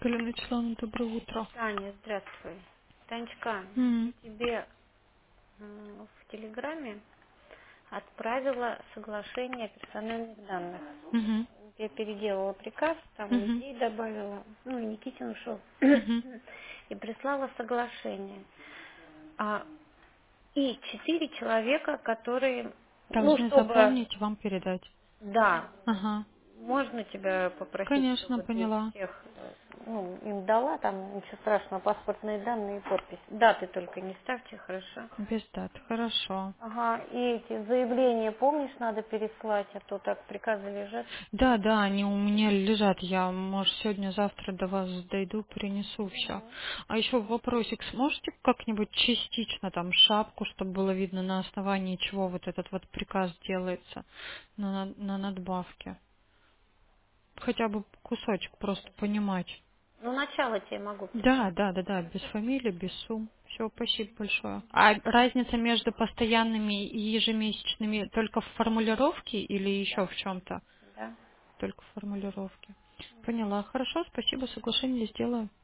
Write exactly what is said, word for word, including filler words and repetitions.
Галина Вячеславовна, доброе утро. Таня, здравствуй. Танечка, я М, тебе м, в Телеграме отправила соглашение о персональных данных. мгм, Я переделала приказ, там мгм, людей добавила, ну и Никитин ушел, мгм. и прислала соглашение. А, и четыре человека, которые, ну, Должны чтобы, заполнить, вам передать. да, Ага, можно тебя попросить, конечно, чтобы ты поняла. всех, э, ну, им дала, там ничего страшного, паспортные данные и подпись. Даты только не ставьте, хорошо? Без дат, хорошо. Ага, и эти заявления, помнишь, надо переслать, а то так приказы лежат. Да, да, они у меня лежат. Я, может, сегодня-завтра до вас дойду, принесу все. Мгм. А еще вопросик, сможете как-нибудь частично там шапку, чтобы было видно, на основании чего вот этот вот приказ делается на, на надбавке? Хотя бы кусочек, просто понимать. Ну, начало тебе могу Да, прислать. да, да, да, без фамилии, без сумм. Все, спасибо большое. А разница между постоянными и ежемесячными только в формулировке или еще Да. в чем-то? Да. Только в формулировке. Поняла. Хорошо, спасибо, соглашение сделаю.